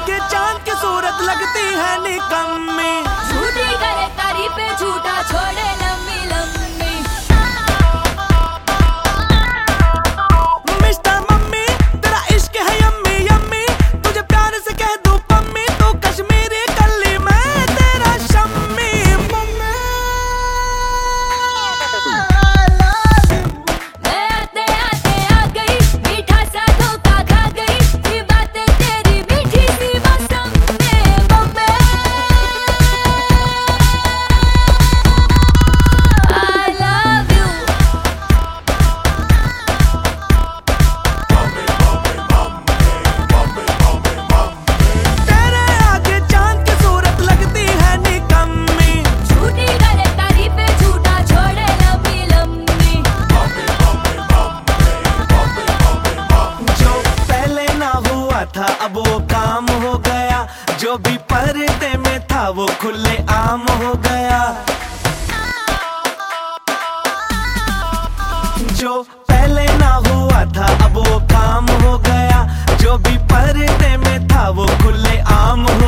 आगे चांद की सूरत लगती है निकम्मी। झूठी करे तारीफे झूठा छोड़े लम्बी लम्बी। मिस्टर मम्मी तेरा इश्क है यम्मी यम्मी, तुझे प्यार से कह दूं पम्मी, तू कश्मीरी कल्ली मैं तेरा शम्मी। मैं आते आते आ गई, मीठा सा धोखा खा गई, ये बातें तेरी मीठी सी मौसम में बम्बे। I love you। तेरे आगे चांद की सूरत लगती है निकम्मी। झूठी करे तारीफे झूठा छोड़े लम्बी लम्बी। जो पहले ना हुआ था अब वो काम हो गया, जो भी पर्दे में था वो खुले आम हो गया। जो पहले ना हुआ था अब वो काम हो गया, जो भी पर्दे में था वो खुले आम हो